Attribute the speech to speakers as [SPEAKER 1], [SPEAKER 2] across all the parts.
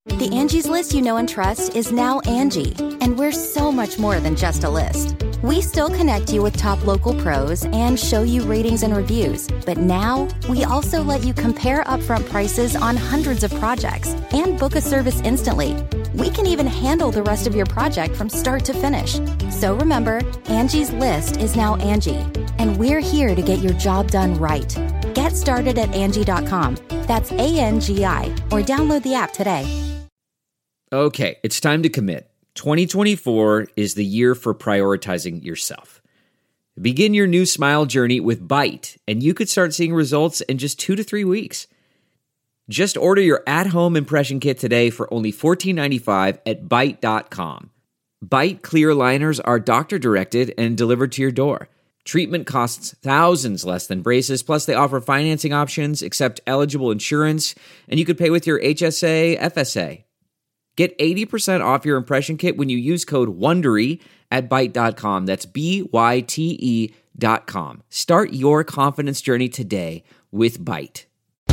[SPEAKER 1] The Angie's List you know and trust is now Angie, and we're so much more than just a list. We still connect you with top local pros and show you ratings and reviews, but now we also let you compare upfront prices on hundreds of projects and book a service instantly. We can even handle the rest of your project from start to finish. So remember, Angie's List is now Angie, and we're here to get your job done right. Get started at Angie.com. That's ANGI, or download the app today.
[SPEAKER 2] Okay, it's time to commit. 2024 is the year for prioritizing yourself. Begin your new smile journey with Byte, and you could start seeing results in just 2 to 3 weeks. Just order your at-home impression kit today for only $14.95 at Byte.com. Byte clear liners are doctor-directed and delivered to your door. Treatment costs thousands less than braces, plus they offer financing options, accept eligible insurance, and you could pay with your HSA, FSA. Get 80% off your impression kit when you use code WONDERY at Byte.com. That's BYTE.com. Start your confidence journey today with Byte.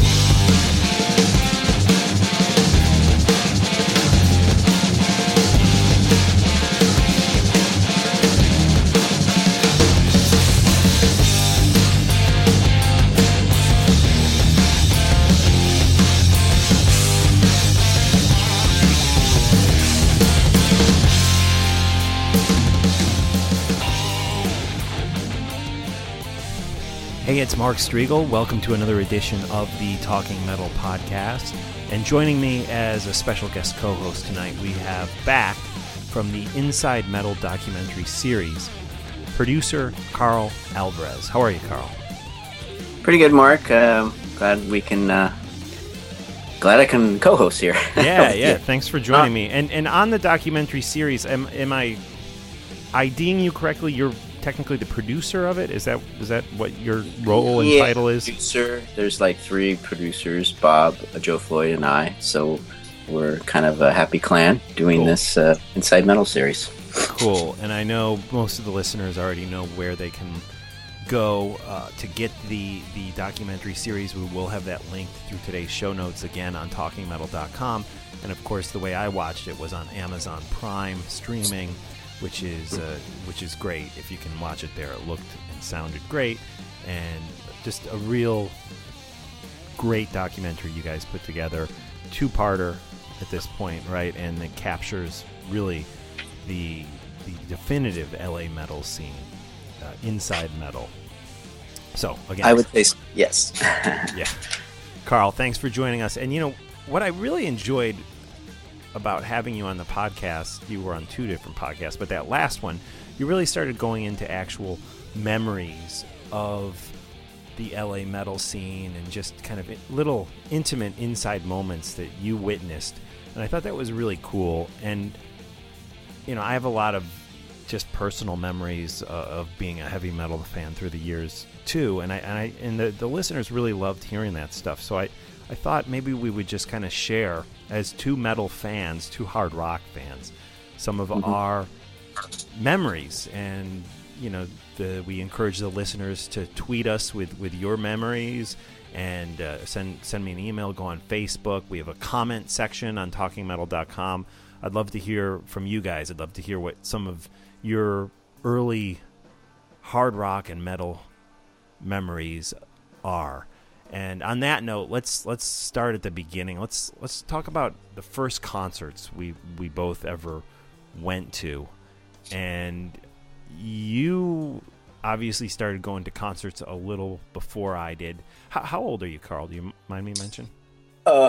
[SPEAKER 3] Hey, it's Mark Striegel. Welcome to another edition of the Talking Metal podcast. And joining me as a special guest co-host tonight, we have back from the Inside Metal documentary series, producer Carl Alvarez. How are you, Carl?
[SPEAKER 4] Pretty good, Mark. Glad I can co-host here.
[SPEAKER 3] Yeah. Thanks for joining me. And on the documentary series, am I IDing you correctly? You're technically the producer of it? Is that what your role and title is?
[SPEAKER 4] Producer. There's like 3 producers, Bob, Joe Floyd, and I. So we're kind of a happy clan doing this Inside Metal series.
[SPEAKER 3] Cool. And I know most of the listeners already know where they can go to get the documentary series. We will have that linked through today's show notes again on TalkingMetal.com. And of course, the way I watched it was on Amazon Prime streaming, which is great. If you can watch it there, it looked and sounded great, and just a real great documentary you guys put together, 2-parter at this point, right? And it captures really the definitive LA metal scene, inside metal. So again,
[SPEAKER 4] I would say yes.
[SPEAKER 3] Yeah, Carl, thanks for joining us. And you know what I really enjoyed about having you on the podcast, you were on 2 different podcasts, but that last one, you really started going into actual memories of the LA metal scene and just kind of little intimate inside moments that you witnessed. And I thought that was really cool. And, you know, I have a lot of just personal memories of being a heavy metal fan through the years too. And the listeners really loved hearing that stuff. So I thought maybe we would just kind of share, as 2 metal fans, 2 hard rock fans, some of our memories. And, you know, we encourage the listeners to tweet us with your memories and send me an email, go on Facebook. We have a comment section on TalkingMetal.com. I'd love to hear from you guys. I'd love to hear what some of your early hard rock and metal memories are. And on that note, let's start at the beginning. Let's talk about the first concerts we both ever went to. And you obviously started going to concerts a little before I did. How old are you, Carl? Do you mind me mentioning?
[SPEAKER 4] Oh,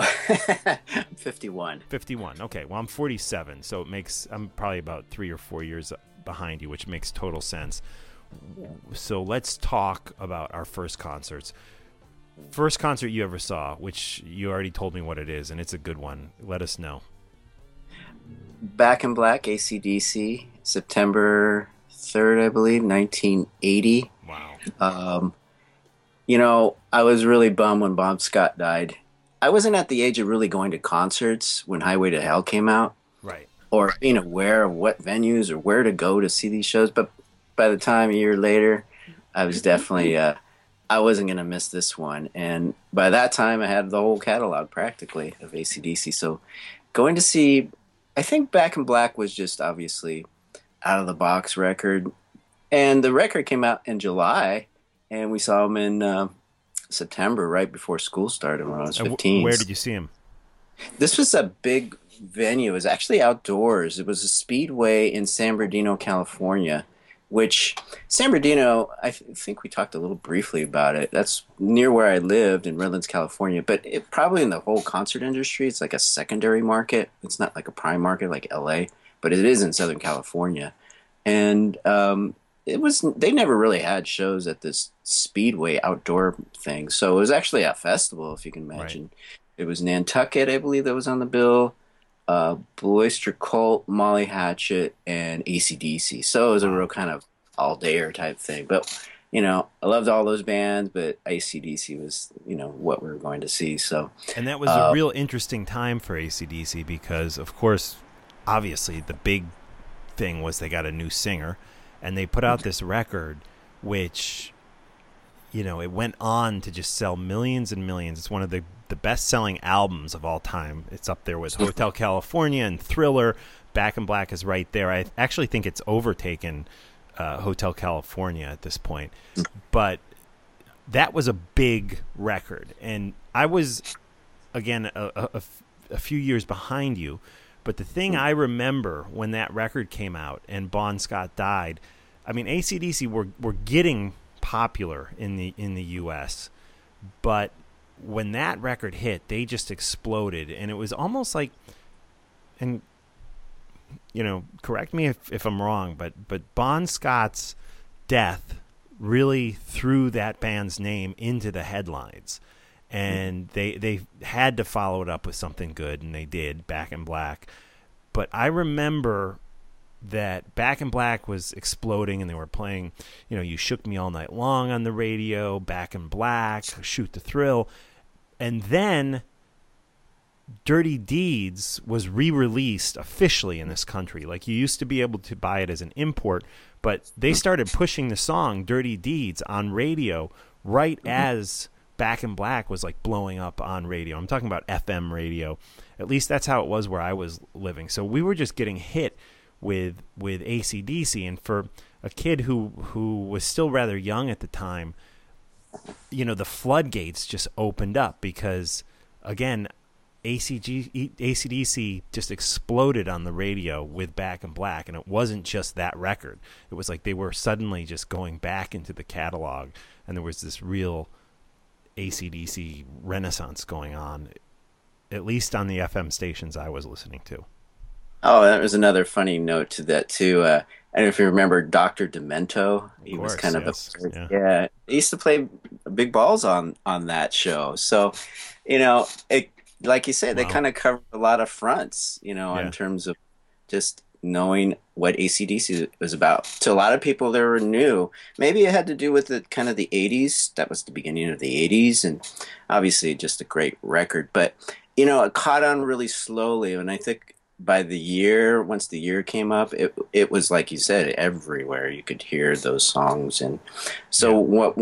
[SPEAKER 4] 51.
[SPEAKER 3] 51. Okay. Well, I'm 47, so I'm probably about 3 or 4 years behind you, which makes total sense. So let's talk about our first concerts. First concert you ever saw, which you already told me what it is, and it's a good one. Let us know.
[SPEAKER 4] Back in Black, AC/DC, September 3rd, I believe, 1980.
[SPEAKER 3] Wow.
[SPEAKER 4] You know, I was really bummed when Bob Scott died. I wasn't at the age of really going to concerts when Highway to Hell came out.
[SPEAKER 3] Right.
[SPEAKER 4] Or being aware of what venues or where to go to see these shows. But by the time a year later, I was definitely... I wasn't going to miss this one. And by that time, I had the whole catalog practically of AC/DC. So going to see, I think Back in Black was just obviously out of the box record. And the record came out in July, and we saw him in September, right before school started when I was 15.
[SPEAKER 3] Where did you see him?
[SPEAKER 4] This was a big venue. It was actually outdoors. It was a speedway in San Bernardino, California, which San Bernardino, I think we talked a little briefly about it. That's near where I lived in Redlands, California. But it probably in the whole concert industry, it's like a secondary market. It's not like a prime market like LA, but it is in Southern California. And they never really had shows at this speedway outdoor thing. So it was actually a festival, if you can imagine. Right. It was Nantucket, I believe, that was on the bill. Blue Oyster Cult, Molly Hatchet, and AC/DC. So it was a real kind of all-dayer type thing. But, I loved all those bands, but AC/DC was, what we were going to see. So,
[SPEAKER 3] and that was a real interesting time for AC/DC because, of course, obviously the big thing was they got a new singer, and they put out this record which, it went on to just sell millions and millions. It's one of the best-selling albums of all time. It's up there with Hotel California and Thriller. Back in Black is right there. I actually think it's overtaken Hotel California at this point. But that was a big record. And I was, again, a few years behind you. But the thing I remember when that record came out and Bon Scott died, I mean, AC/DC were getting popular in the U.S., but when that record hit, they just exploded, and it was almost like, and correct me if I'm wrong, but Bon Scott's death really threw that band's name into the headlines, and they had to follow it up with something good, and they did, Back in Black. But I remember that Back in Black was exploding, and they were playing, You Shook Me All Night Long on the radio, Back in Black, Shoot the Thrill. And then Dirty Deeds was re-released officially in this country. Like, you used to be able to buy it as an import, but they started pushing the song Dirty Deeds on radio right as Back in Black was like blowing up on radio. I'm talking about FM radio. At least that's how it was where I was living. So we were just getting hit with AC/DC, and for a kid who was still rather young at the time, the floodgates just opened up because, again, AC/DC just exploded on the radio with Back in Black, and it wasn't just that record. It was like they were suddenly just going back into the catalog, and there was this real AC/DC renaissance going on, at least on the FM stations I was listening to.
[SPEAKER 4] Oh, that was another funny note to that, too. I don't know if you remember Dr. Demento. He was kind of yeah. He used to play big balls on that show. So, like you said, they kind of covered a lot of fronts, in terms of just knowing what AC/DC was about. To a lot of people, they were new. Maybe it had to do with the kind of the 80s. That was the beginning of the 80s, and obviously just a great record. But, it caught on really slowly, and I think by once the year came up, it was like you said, everywhere you could hear those songs. And so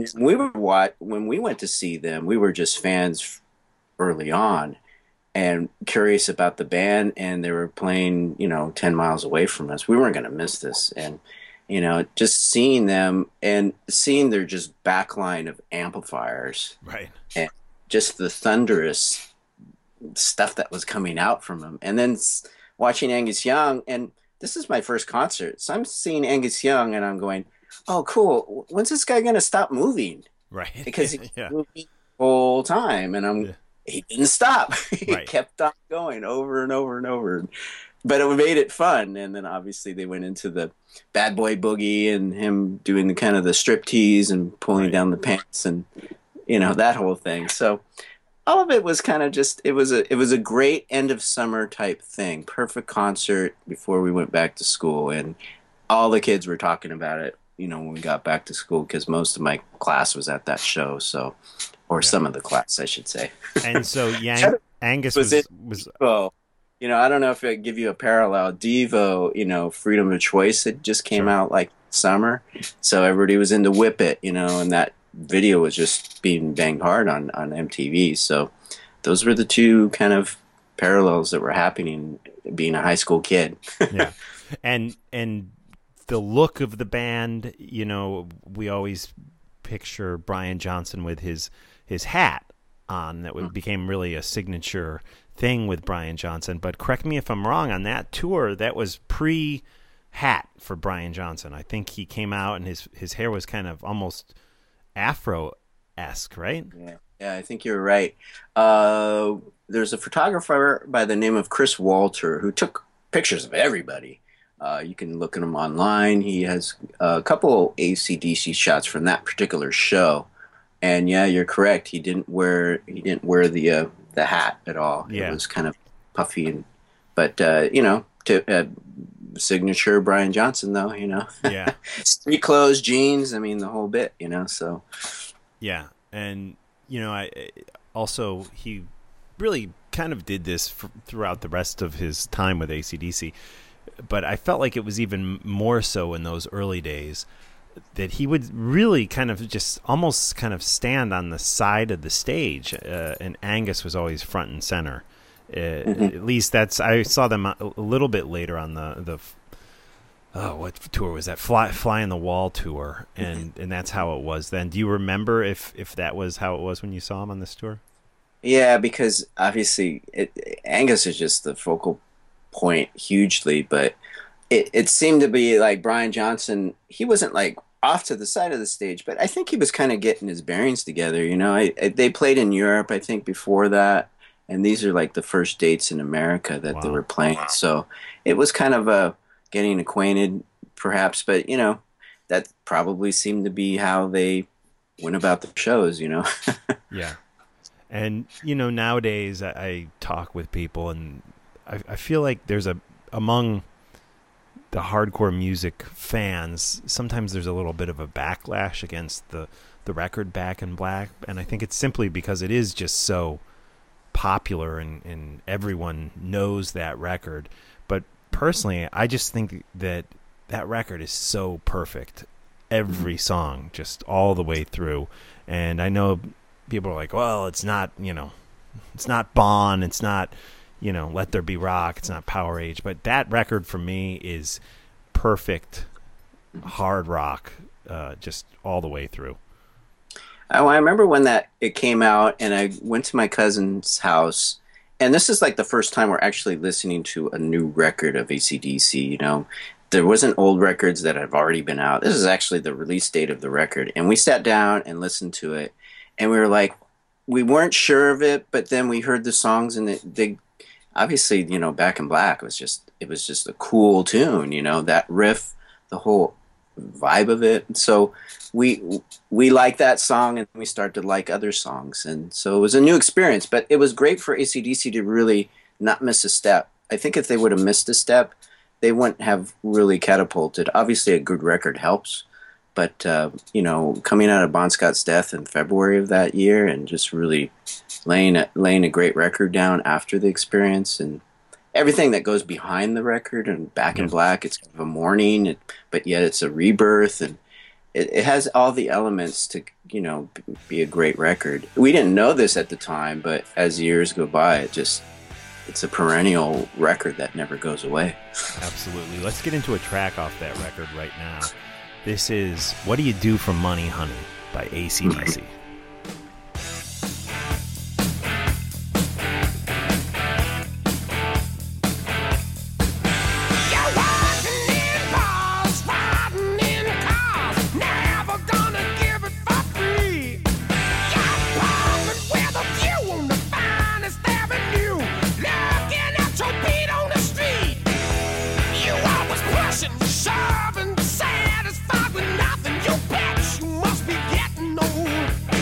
[SPEAKER 4] when we went to see them, we were just fans early on and curious about the band, and they were playing, 10 miles away from us. We weren't going to miss this. And, just seeing them and seeing their just backline of amplifiers,
[SPEAKER 3] right,
[SPEAKER 4] and just the thunderous stuff that was coming out from them. And then watching Angus Young, and this is my first concert, so I'm seeing Angus Young, and I'm going, oh, cool, when's this guy going to stop moving?
[SPEAKER 3] Right.
[SPEAKER 4] Because he's moving the whole time, and he didn't stop. He kept on going over and over and over. But it made it fun, and then obviously they went into the Bad Boy Boogie and him doing the kind of the striptease and pulling down the pants and, that whole thing. So all of it was kind of just, it was a great end of summer type thing. Perfect concert before we went back to school, and all the kids were talking about it, when we got back to school, because most of my class was at that show, so, or some of the class, I should say.
[SPEAKER 3] And so Angus was
[SPEAKER 4] Devo. I don't know if I give you a parallel. Devo, Freedom of Choice, it just came out like summer, so everybody was into Whip It, and that video was just being banged hard on MTV. So those were the two kind of parallels that were happening being a high school kid.
[SPEAKER 3] Yeah. And the look of the band, you know, we always picture Brian Johnson with his hat on that became really a signature thing with Brian Johnson. But correct me if I'm wrong, on that tour, that was pre-hat for Brian Johnson. I think he came out and his hair was kind of almost Afro-esque, right?
[SPEAKER 4] Yeah, I think you're right. There's a photographer by the name of Chris Walter who took pictures of everybody. You can look at him online. He has a couple AC/DC shots from that particular show. And yeah, you're correct. He didn't wear the hat at all.
[SPEAKER 3] Yeah.
[SPEAKER 4] It was kind of puffy, but you know, signature Brian Johnson though. You know,
[SPEAKER 3] yeah,
[SPEAKER 4] street clothes, jeans. I mean, the whole bit. You know, so
[SPEAKER 3] yeah, and you know, he really kind of did this throughout the rest of his time with AC/DC, but I felt like it was even more so in those early days, that he would really kind of just almost kind of stand on the side of the stage, and Angus was always front and center. At least I saw them a little bit later on the what tour was that? Fly on the Wall tour, and that's how it was then. Do you remember if that was how it was when you saw him on this tour?
[SPEAKER 4] Yeah, because obviously Angus is just the focal point hugely, but it seemed to be like Brian Johnson, he wasn't like off to the side of the stage, but I think he was kind of getting his bearings together. You know, they played in Europe, I think, before that, and these are like the first dates in America that they were playing. So it was kind of getting acquainted, perhaps, but you know, that probably seemed to be how they went about the shows. You know.
[SPEAKER 3] Yeah, and you know, nowadays I talk with people, and I feel like there's among the hardcore music fans, sometimes there's a little bit of a backlash against the record Back in Black, and I think it's simply because it is just so popular and everyone knows that record. But personally, I just think that record is so perfect. Every song, just all the way through. And I know people are like, well, it's not, you know, it's not Bon, it's not, you know, Let There Be Rock, it's not Power Age, but that record for me is perfect hard rock, just all the way through.
[SPEAKER 4] Oh, I remember when it came out, and I went to my cousin's house, and this is like the first time we're actually listening to a new record of AC/DC. You know, there wasn't old records that have already been out. This is actually the release date of the record, and we sat down and listened to it, and we were like, we weren't sure of it, but then we heard the songs, and they obviously, you know, Back in Black was just a cool tune, you know, that riff, the whole vibe of it. So we like that song, and we started to like other songs, and so it was a new experience. But it was great for AC/DC to really not miss a step. I think if they would have missed a step, they wouldn't have really catapulted. Obviously, a good record helps, but you know, coming out of Bon Scott's death in February of that year, and just really laying a great record down after the experience, and everything that goes behind the record, and Back in Black, it's kind of a mourning, but yet it's a rebirth, and it has all the elements to, you know, be a great record. We didn't know this at the time, but as years go by, it's a perennial record that never goes away.
[SPEAKER 3] Absolutely. Let's get into a track off that record right now. This is What Do You Do for Money, Honey by AC/DC.
[SPEAKER 5] Satisfied with nothing, you bet you must be getting old.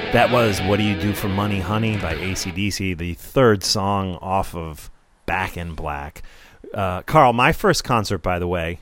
[SPEAKER 3] That was What Do You Do for Money, Honey by AC/DC, the third song off of Back in Black. Carl, my first concert, by the way,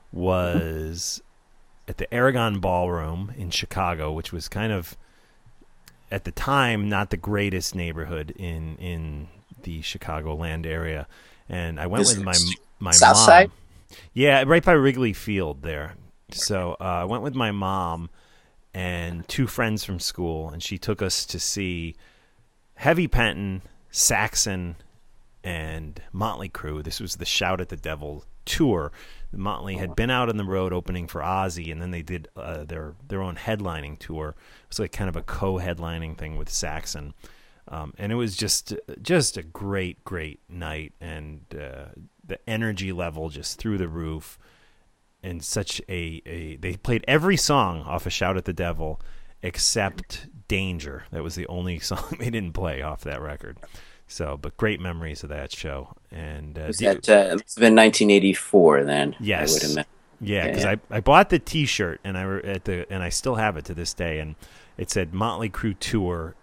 [SPEAKER 3] was at the Aragon Ballroom in Chicago, which was kind of, at the time, not the greatest neighborhood in the Chicagoland area. And I went with my
[SPEAKER 4] South
[SPEAKER 3] mom.
[SPEAKER 4] Side?
[SPEAKER 3] Yeah, right by Wrigley Field there. So I went with my mom and two friends from school, and she took us to see Heavy Penton, Saxon, and Motley Crue. This was the Shout at the Devil tour. Motley had been out on the road opening for Ozzy, and then they did their own headlining tour. It was like kind of a co-headlining thing with Saxon. And it was just a great night, and the energy level just through the roof. And such they played every song off of Shout at the Devil except Danger. That was the only song they didn't play off that record. So, but great memories of that show. And
[SPEAKER 4] it must have been 1984 then.
[SPEAKER 3] Yes,
[SPEAKER 4] I would imagine.
[SPEAKER 3] Yeah, because I bought the T-shirt and I still have it to this day, and it said Motley Crue Tour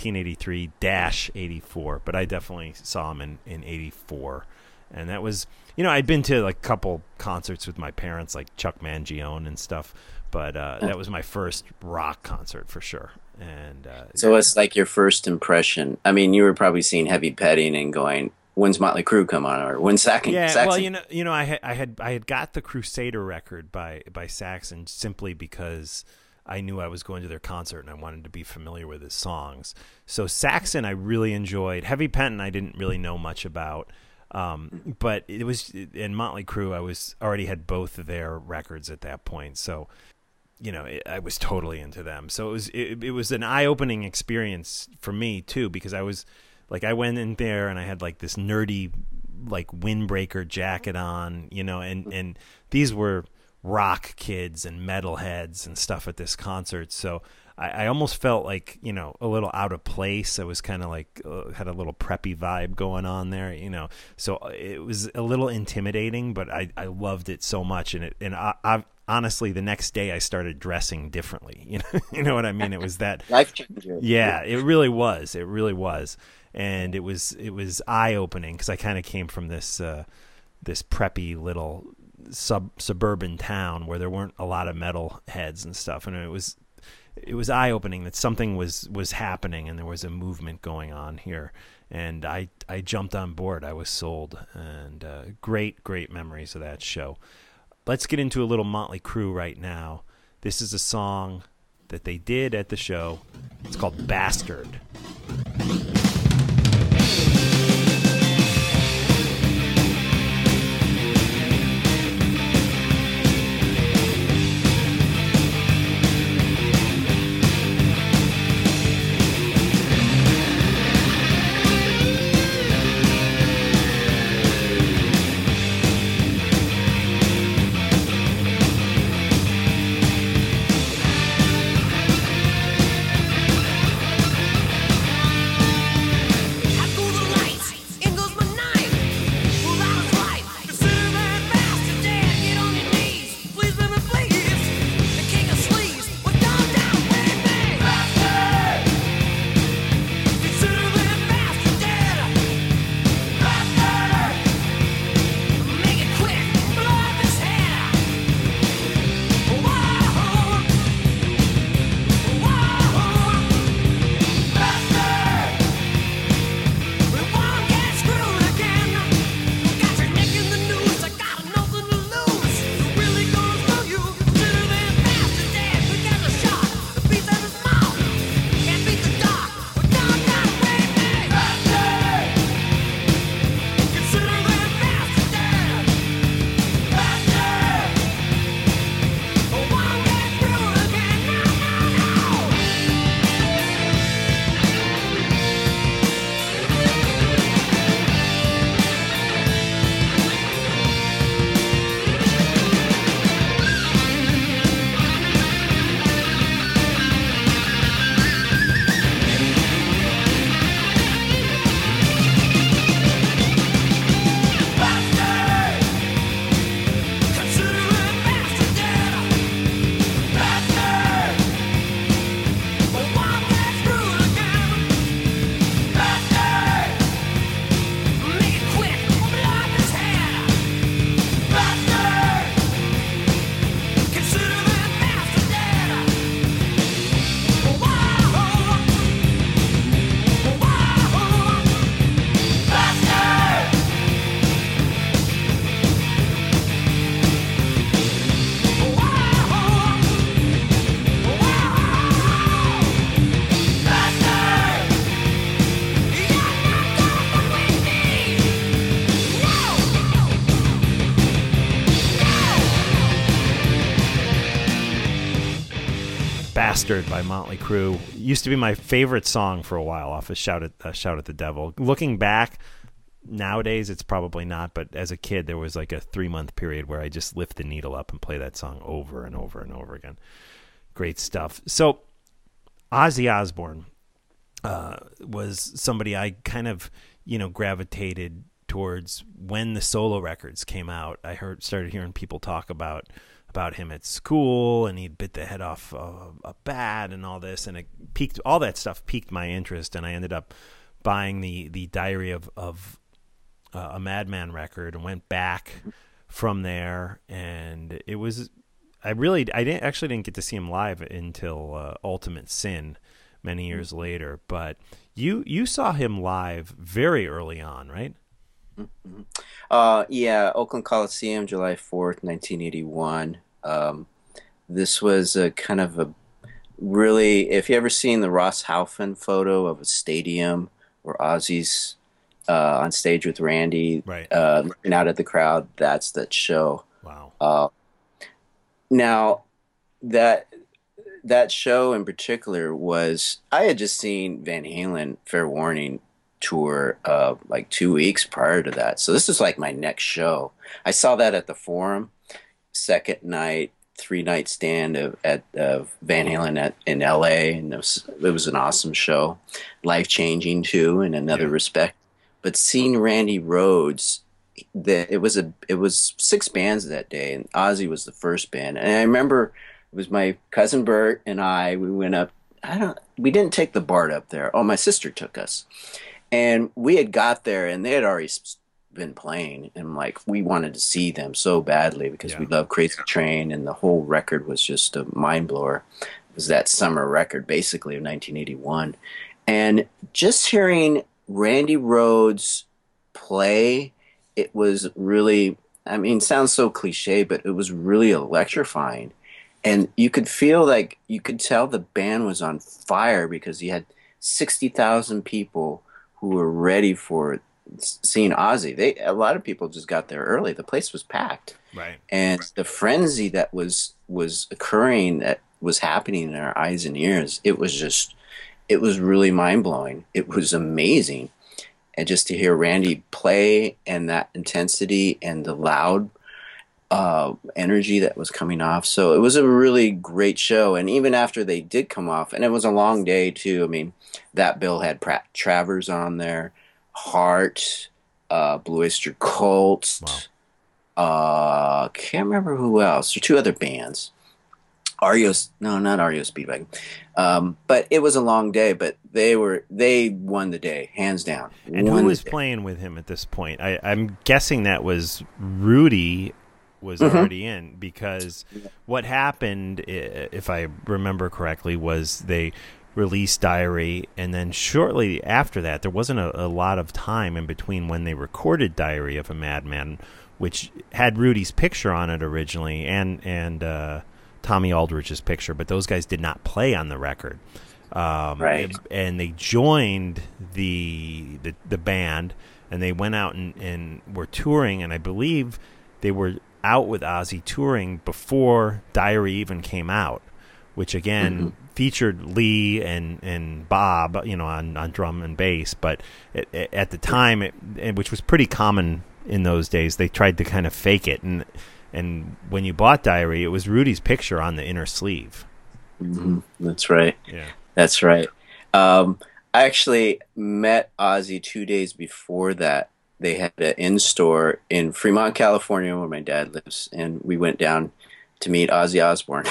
[SPEAKER 3] 1983-84. But I definitely saw them in 84. And that was, I'd been to like a couple concerts with my parents, like Chuck Mangione and stuff, but that was my first rock concert for sure. And
[SPEAKER 4] so it's like your first impression. I mean, you were probably seeing Heavy Petting and going, "When's Motley Crue come on?" Or "When's Saxon?"
[SPEAKER 3] Yeah,
[SPEAKER 4] Saxon?
[SPEAKER 3] well, I had got the Crusader record by Saxon simply because I knew I was going to their concert and I wanted to be familiar with his songs. So Saxon I really enjoyed. Heavy Penton I didn't really know much about. But it was in Motley Crue. I already had both of their records at that point, so I was totally into them. So it was an eye-opening experience for me too, because I went in there and I had like this nerdy like windbreaker jacket on, and these were rock kids and metalheads and stuff at this concert, so I almost felt like, a little out of place. I was kind of like, had a little preppy vibe going on there, so it was a little intimidating, but I loved it so much. And I honestly, the next day I started dressing differently. You know what I mean? It was that
[SPEAKER 4] life changer.
[SPEAKER 3] Yeah, it really was. It really was. And it was eye opening, because I kind of came from this preppy little suburban town where there weren't a lot of metal heads and stuff. And it was eye-opening that something was happening and there was a movement going on here. And I jumped on board. I was sold. And great memories of that show. Let's get into a little Motley Crue right now. This is a song that they did at the show. It's called Bastard. Bastard by Motley Crue. It used to be my favorite song for a while off of Shout at the Devil. Looking back, nowadays it's probably not, but as a kid there was like a 3-month period where I just lift the needle up and play that song over and over and over again. Great stuff. So Ozzy Osbourne was somebody I kind of, gravitated towards when the solo records came out. I started hearing people talk about him at school, and he'd bit the head off a bat and all this, and all that stuff piqued my interest, and I ended up buying the Diary of a Madman record and went back from there. And it was, I didn't get to see him live until Ultimate Sin many years later, but you saw him live very early on, right?
[SPEAKER 4] Yeah, Oakland Coliseum, July 4th, 1981. This was a kind of a really, if you ever seen the Ross Halfin photo of a stadium where Ozzy's on stage with Randy,
[SPEAKER 3] right,
[SPEAKER 4] looking out at the crowd, that's that show.
[SPEAKER 3] Wow.
[SPEAKER 4] Now, that show in particular was, I had just seen Van Halen Fair Warning tour like 2 weeks prior to that. So this is like my next show. I saw that at the Forum, second night, 3-night stand of Van Halen in LA, and it was an awesome show, life changing too in another respect. But seeing Randy Rhoads, it was 6 bands that day, and Ozzy was the first band. And I remember it was my cousin Bert and we went up. We didn't take the BART up there. Oh, my sister took us. And we had got there, and they had already been playing, and like we wanted to see them so badly because we love Crazy Train, and the whole record was just a mind blower. It was that summer record, basically, of 1981, and just hearing Randy Rhoads play, it was really, I mean, it sounds so cliche, but it was really electrifying, and you could tell the band was on fire because you had 60,000 people who were ready for seeing Ozzy. A lot of people just got there early. The place was packed.
[SPEAKER 3] Right.
[SPEAKER 4] And the frenzy that was occurring, that was happening in our eyes and ears, it was really mind-blowing. It was amazing. And just to hear Randy play, and that intensity and the loud energy that was coming off. So it was a really great show. And even after they did come off, and it was a long day too. I mean, that bill had Pratt Travers on there, Heart, Blue Oyster Cult. Wow. Can't remember who else. There were 2 other bands. Not REO Speedwagon. But it was a long day, but they won the day, hands down.
[SPEAKER 3] And who was playing with him at this point? I'm guessing that was Rudy was already in, because what happened, if I remember correctly, was they released Diary, and then shortly after that, there wasn't a lot of time in between when they recorded Diary of a Madman, which had Rudy's picture on it originally, and Tommy Aldrich's picture, but those guys did not play on the record.
[SPEAKER 4] Right.
[SPEAKER 3] And they joined the band, and they went out and were touring, and I believe they were out with Ozzy touring before Diary even came out, which again featured Lee and Bob, on drum and bass. But at the time, which was pretty common in those days, they tried to kind of fake it. And when you bought Diary, it was Rudy's picture on the inner sleeve.
[SPEAKER 4] Mm-hmm. That's right.
[SPEAKER 3] Yeah,
[SPEAKER 4] that's right. I actually met Ozzy 2 days before that. They had an in-store in Fremont, California, where my dad lives, and we went down to meet Ozzy Osbourne.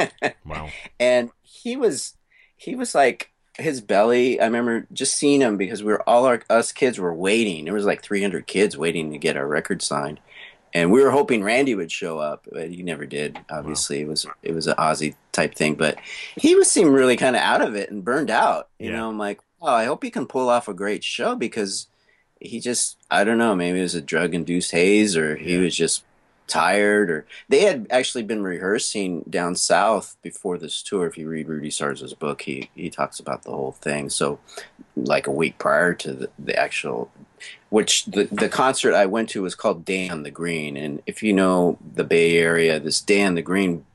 [SPEAKER 3] Wow.
[SPEAKER 4] And he was like, his belly, I remember just seeing him because us kids were waiting. There was like 300 kids waiting to get our record signed. And we were hoping Randy would show up, but he never did. Obviously, wow. It was an Ozzy type thing, but he seemed really kind of out of it and burned out. You know, I'm like, oh, I hope he can pull off a great show, because he just, I don't know, maybe it was a drug-induced haze, or he was just tired, or they had actually been rehearsing down south before this tour. If you read Rudy Sarzo's book, he talks about the whole thing. So like a week prior to the actual, which the concert I went to was called Day on the Green. And if you know the Bay Area, this Day on the Green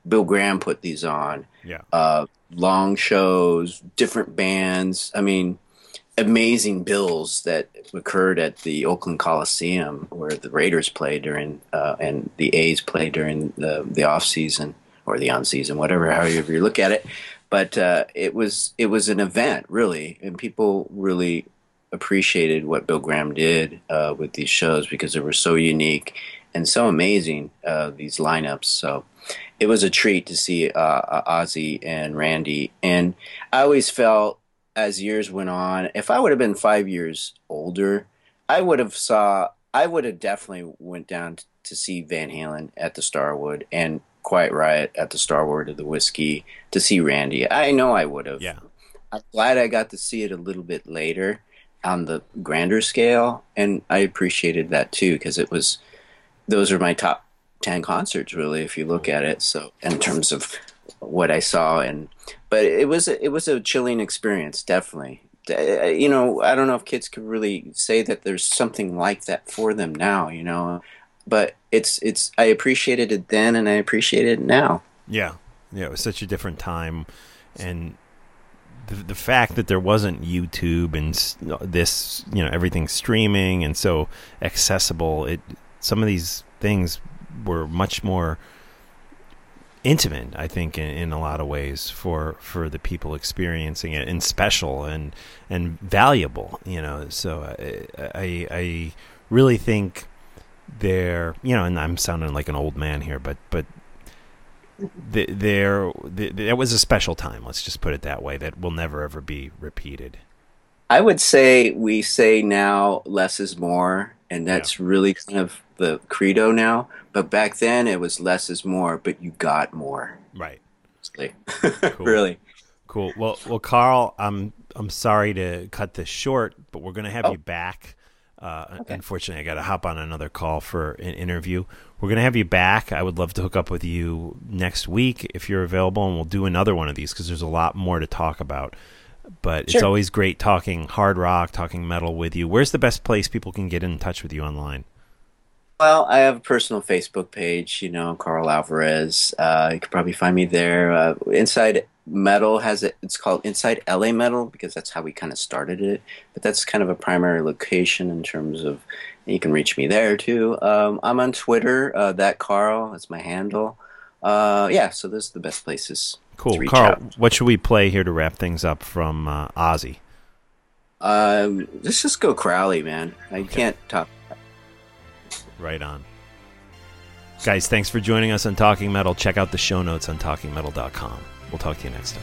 [SPEAKER 4] Bill Graham put these on.
[SPEAKER 3] Yeah.
[SPEAKER 4] Long shows, different bands. I mean, amazing bills that occurred at the Oakland Coliseum where the Raiders play during and the A's play during the off season or the on season, whatever, however you look at it. But it was an event, really, and people really appreciated what Bill Graham did with these shows because they were so unique and so amazing, these lineups. So it was a treat to see Ozzy and Randy. And I always felt as years went on, if I would have been 5 years older, I would have definitely went down to see Van Halen at the Starwood and Quiet Riot at the Starwood of the Whiskey to see Randy. I know I would have.
[SPEAKER 3] Yeah.
[SPEAKER 4] I'm glad I got to see it a little bit later on the grander scale, and I appreciated that too because those are my top 10 concerts, really, if you look at it. So in terms of what I saw, but it was a chilling experience, definitely. You know, I don't know if kids could really say that there's something like that for them now, you know, but it's I appreciated it then and I appreciate it now.
[SPEAKER 3] Yeah. It was such a different time, and the fact that there wasn't YouTube and this, you know, everything streaming and so accessible, some of these things were much more intimate, I think, in a lot of ways for the people experiencing it, and special and valuable, you know. So I really think there, you know, and I'm sounding like an old man here, but there was a special time, let's just put it that way, that will never ever be repeated.
[SPEAKER 4] I would say we say now less is more, and that's really kind of the credo now. But back then it was less is more, but you got more.
[SPEAKER 3] Right.
[SPEAKER 4] Cool. Really.
[SPEAKER 3] Cool. Well, Carl, I'm sorry to cut this short, but we're going to have you back. Okay. Unfortunately, I got to hop on another call for an interview. We're going to have you back. I would love to hook up with you next week if you're available, and we'll do another one of these because there's a lot more to talk about. But It's always great talking hard rock, talking metal with you. Where's the best place people can get in touch with you online?
[SPEAKER 4] Well, I have a personal Facebook page, you know, Carl Alvarez. You could probably find me there. Inside Metal it's called Inside LA Metal because that's how we kind of started it. But that's kind of a primary location in terms of, you can reach me there too. I'm on Twitter, that Carl, that's my handle. So those are the best places.
[SPEAKER 3] Cool. Carl, what should we play here to wrap things up from Ozzy?
[SPEAKER 4] Let's just go Crowley, man. I can't top.
[SPEAKER 3] Right on. Guys, thanks for joining us on Talking Metal. Check out the show notes on TalkingMetal.com. We'll talk to you next time.